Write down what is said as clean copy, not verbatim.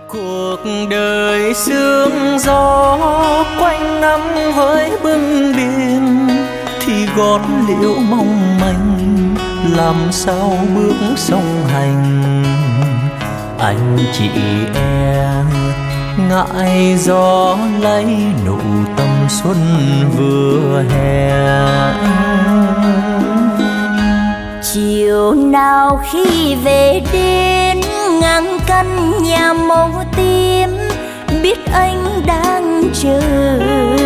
Cuộc đời sương gió quanh năm với bưng biển, thì gót liễu mong manh làm sao bước song hành. Anh chị em ngại gió lấy nụ tâm xuân vừa hè. Chiều nào khi về đến ngang căn nhà màu tím, biết anh đang chờ